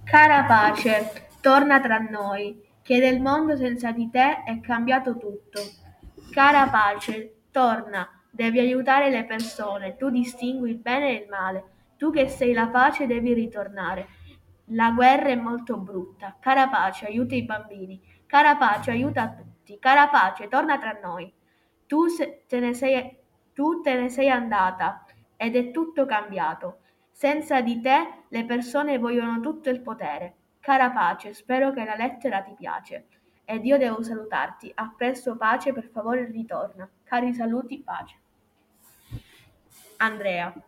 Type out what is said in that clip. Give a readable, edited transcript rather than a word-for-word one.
Cara pace, torna tra noi, che del mondo senza di te è cambiato tutto. Cara pace, torna, devi aiutare le persone, tu distingui il bene e il male, tu che sei la pace devi ritornare. La guerra è molto brutta. Cara pace, aiuta i bambini. Cara pace, aiuta tutti. Cara pace, torna tra noi. Tu te ne sei andata ed è tutto cambiato. Senza di te le persone vogliono tutto il potere. Cara pace, spero che la lettera ti piace. Ed io devo salutarti. A presto pace, per favore ritorna. Cari saluti, pace. Andrea.